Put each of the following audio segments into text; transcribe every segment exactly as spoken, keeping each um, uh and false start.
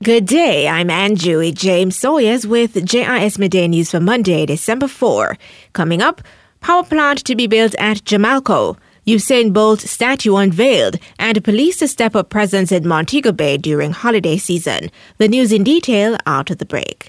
Good day, I'm Andrew James Sawyers with J I S Midday News for Monday, December fourth. Coming up, power plant to be built at Jamalco, Usain Bolt statue unveiled, and police to step up presence in Montego Bay during holiday season. The news in detail after the break.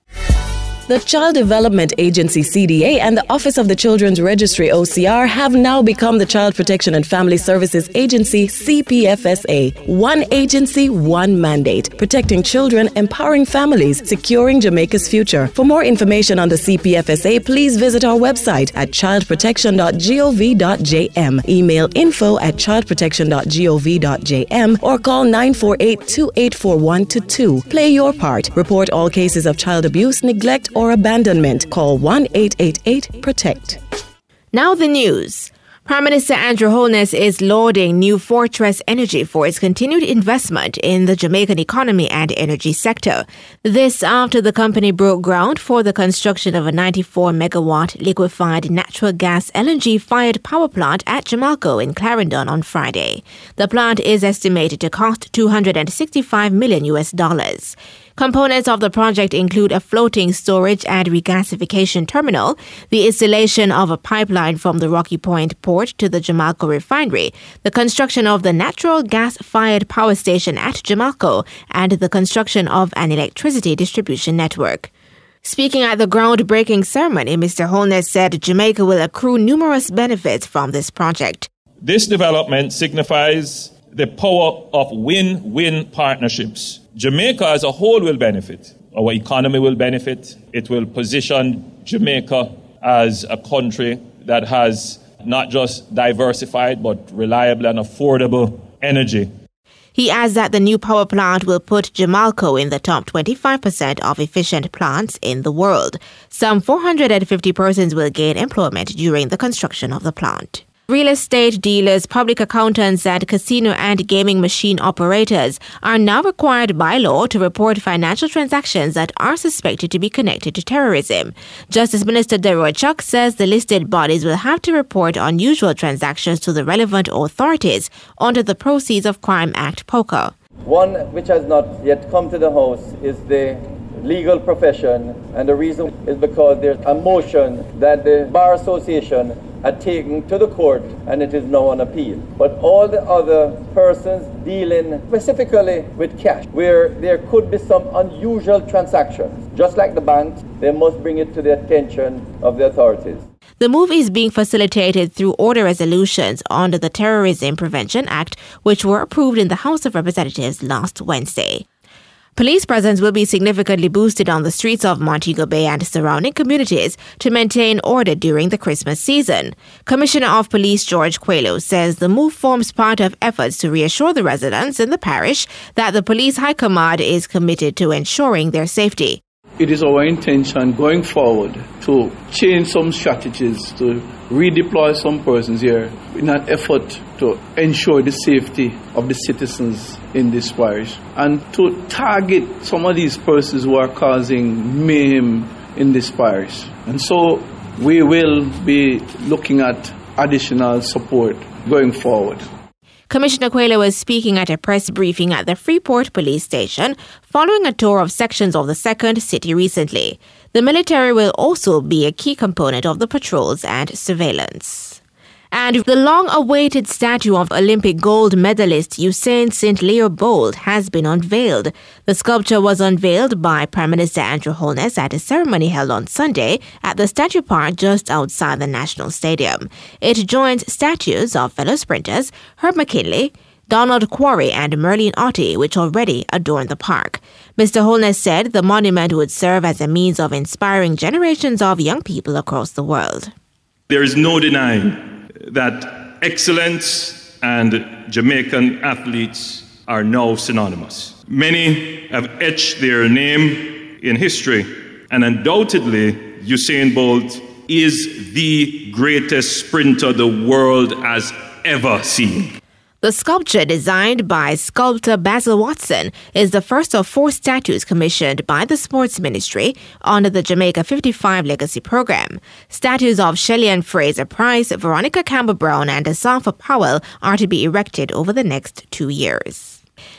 The Child Development Agency C D A and the Office of the Children's Registry O C R have now become the Child Protection and Family Services Agency C P F S A. One agency, one mandate, protecting children, empowering families, securing Jamaica's future. For more information on the C P F S A, please visit our website at child protection dot gov dot j m, email info at child protection dot gov dot j m, or call nine four eight, two eight four one two two. Play your part. Report all cases of child abuse, neglect, or abandonment. Call one eight eight eight protect. Now the news. Prime Minister Andrew Holness is lauding New Fortress Energy for its continued investment in the Jamaican economy and energy sector. This after the company broke ground for the construction of a ninety-four megawatt liquefied natural gas L N G-fired power plant at Jamalco in Clarendon on Friday. The plant is estimated to cost two hundred sixty-five million U S dollars. Components of the project include a floating storage and regasification terminal, the installation of a pipeline from the Rocky Point port to the Jamalco refinery, the construction of the natural gas-fired power station at Jamalco, and the construction of an electricity distribution network. Speaking at the groundbreaking ceremony, Mister Holness said Jamaica will accrue numerous benefits from this project. This development signifies the power of win-win partnerships. Jamaica as a whole will benefit. Our economy will benefit. It will position Jamaica as a country that has not just diversified but reliable and affordable energy. He adds that the new power plant will put Jamalco in the top twenty-five percent of efficient plants in the world. Some four hundred fifty persons will gain employment during the construction of the plant. Real estate dealers, public accountants, and casino and gaming machine operators are now required by law to report financial transactions that are suspected to be connected to terrorism. Justice Minister Deroy Chuck says the listed bodies will have to report unusual transactions to the relevant authorities under the Proceeds of Crime Act POCA. One which has not yet come to the House is the legal profession, and the reason is because there's a motion that the Bar Association had taken to the court, and it is now on appeal. But all the other persons dealing specifically with cash, where there could be some unusual transactions, just like the banks, they must bring it to the attention of the authorities. The move is being facilitated through order resolutions under the Terrorism Prevention Act, which were approved in the House of Representatives last Wednesday. Police presence will be significantly boosted on the streets of Montego Bay and surrounding communities to maintain order during the Christmas season. Commissioner of Police George Quaylo says the move forms part of efforts to reassure the residents in the parish that the Police High Command is committed to ensuring their safety. It is our intention going forward to change some strategies, to redeploy some persons here in an effort to ensure the safety of the citizens in this parish, and to target some of these persons who are causing mayhem in this parish. And so we will be looking at additional support going forward. Commissioner Quaylo was speaking at a press briefing at the Freeport Police Station following a tour of sections of the Second City recently. The military will also be a key component of the patrols and surveillance. And the long-awaited statue of Olympic gold medalist Usain Saint Leo Bolt has been unveiled. The sculpture was unveiled by Prime Minister Andrew Holness at a ceremony held on Sunday at the Statue Park just outside the National Stadium. It joins statues of fellow sprinters Herb McKinley, Donald Quarry, and Merlene Ottey, which already adorn the park. Mister Holness said the monument would serve as a means of inspiring generations of young people across the world. There is no denying that excellence and Jamaican athletes are now synonymous. Many have etched their name in history, and undoubtedly Usain Bolt is the greatest sprinter the world has ever seen. The sculpture, designed by sculptor Basil Watson, is the first of four statues commissioned by the Sports Ministry under the Jamaica fifty-five Legacy Program. Statues of Shelley-Ann Fraser-Pryce, Veronica Campbell-Brown, and Asafa Powell are to be erected over the next two years.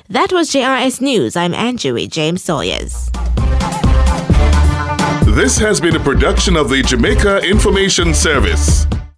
That was J R S News. I'm Anjui James Sawyers. This has been a production of the Jamaica Information Service.